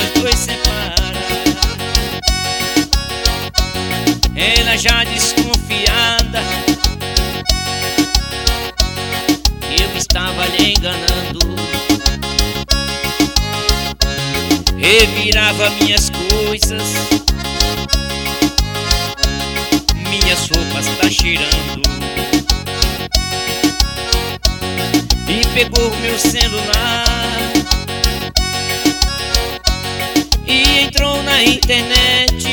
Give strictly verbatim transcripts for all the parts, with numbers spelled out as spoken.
nós dois separa. Ela já desconfiada que eu estava lhe enganando. Revirava minhas coisas, minhas roupas tá cheirando. E pegou meu celular e entrou na internet.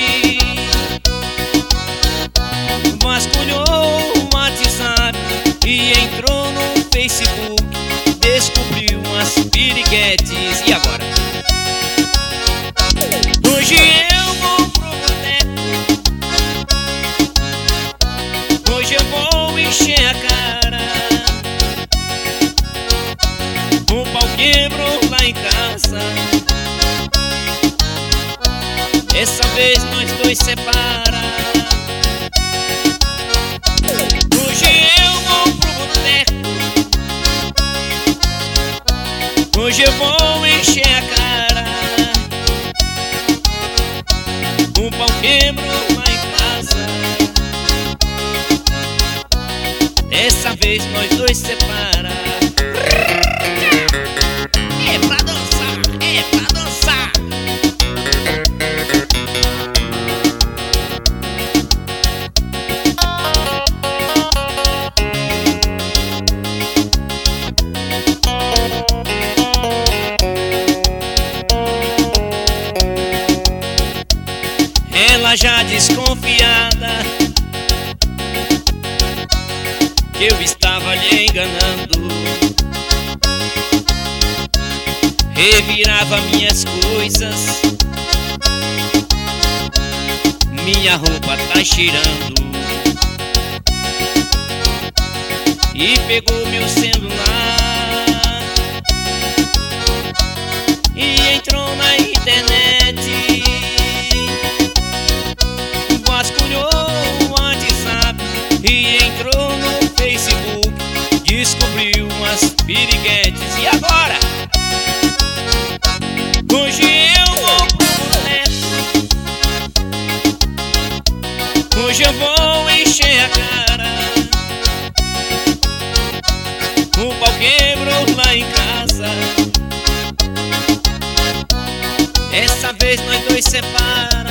Vasculhou o WhatsApp e entrou no Facebook. Descobriu umas piriguetes. E agora? Hoje eu vou pro boteco, hoje eu vou encher a cara. O pau quebrou lá em casa. Essa vez nós dois separa. Hoje eu vou pro boteco, hoje eu vou encher a cara. O pau quebrou lá em casa. Dessa vez nós dois separa. É pra dançar, é pra dançar. Ela já desconfiada que eu estava lhe enganando. Revirava minhas coisas, minha roupa tá cheirando. E pegou meu celular e entrou na internet. Vasculhou o WhatsApp e entrou no Facebook. Descobriu umas piriguetes. E agora? Hoje eu vou pro boteco, hoje eu vou encher a cara. O pau quebrou lá em casa. Essa vez nós dois separa.